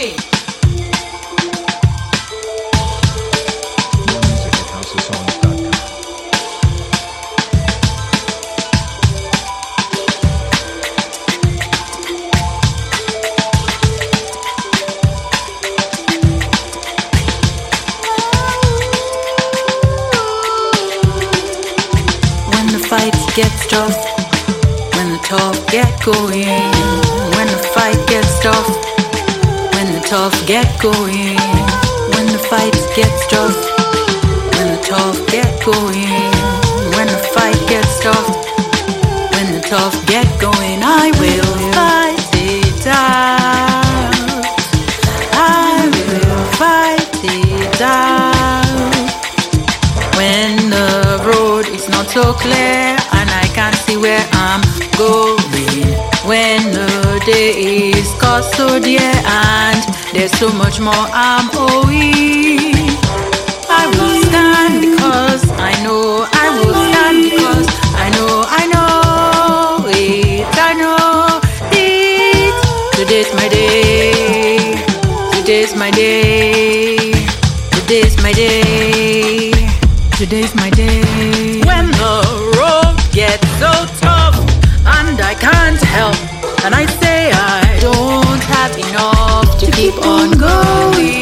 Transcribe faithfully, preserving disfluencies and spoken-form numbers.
Hey. More music at house of songs dot com. When the fights get tough, when the tough get going, when the fight gets tough, when the tough get going, when the fights get tough, when the tough get going, when the fight gets tough, when the tough get going, I will fight it out. I will fight it out. When the road is not so clear and I can't see where I'm going, when the day is cost so dear and there's so much more I'm owing, I will stand because I know, I will stand because I know, I know it, I know it. Today's my day, today's my day, today's my day, today's my day. When the road gets so tough and I can't help, and I say I don't have enough to keep on going,